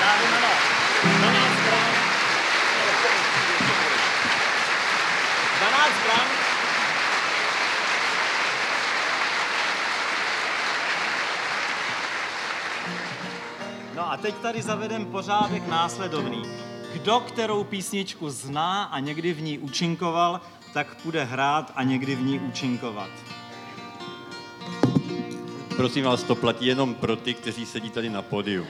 gram. No a teď tady zavedem pořádek následovný. Kdo kterou písničku zná a někdy v ní účinkoval, tak půjde hrát a někdy v ní účinkovat. Prosím vás, to platí jenom pro ty, kteří sedí tady na pódiu.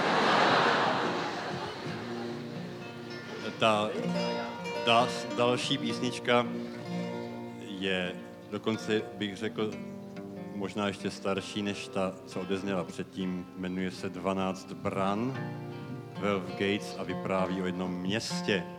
Ta další písnička je, dokonce bych řekl, možná ještě starší než ta, co odezněla předtím. Jmenuje se 12 bran, 12 Gates a vypráví o jednom městě.